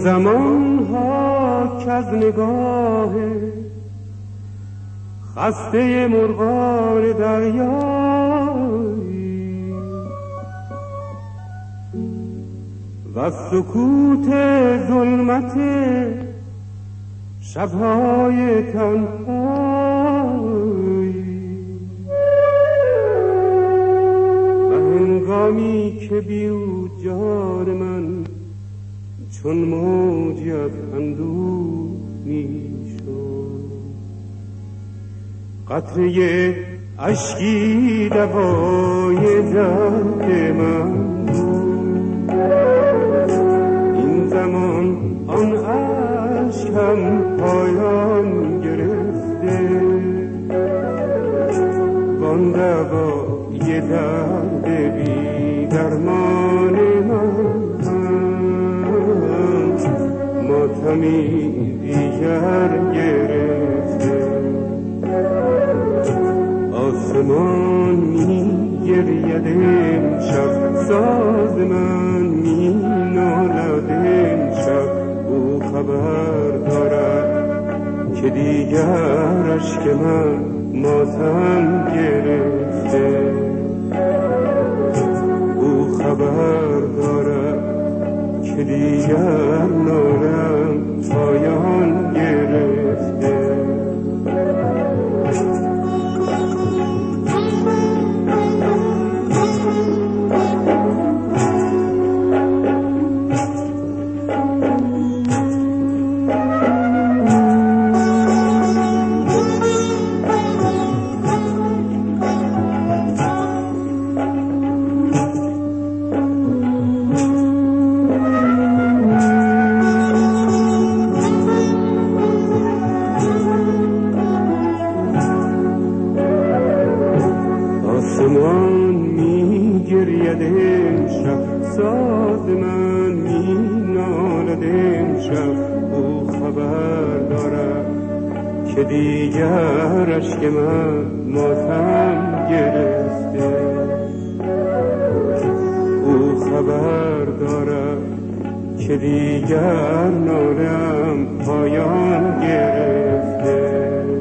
زمان ها که از نگاه خسته مرغان دریایی و سکوت ظلمت شبهای تنهایی و هنگامی که بیود جان من چون موجی از اندوه میشد، قطره اشکی دوای درد من بود. این زمان آن اشکم پایان گرفته، وان دوای درد بی درمان من ماتمی دیگر گرفته. آسمان می گرید امشب، ساز من می نالد امشب. او خبر دارد که دیگر اشک من ماتم گرفته. او خبر دارد که دیگر نالم پایان گرفته. آسمان می گرید امشب، ساز من می نالد امشب. او خبر دارد که دیگر اشک من ماتم گرفته. او خبر دارد که دیگر نالم پایان گرفته.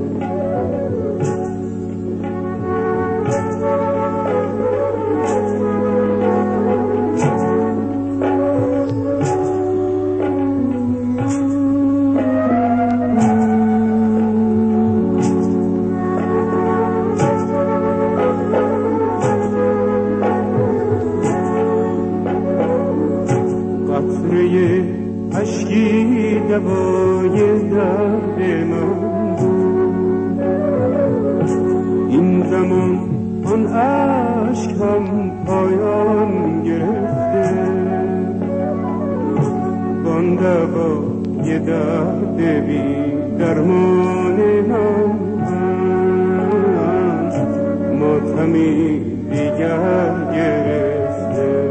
قطره اشکی دوای درد من بود. این زمان آن اشک هم پایان گرفته، وان دوای درد بی درمان من ماتمی دیگر گرفته.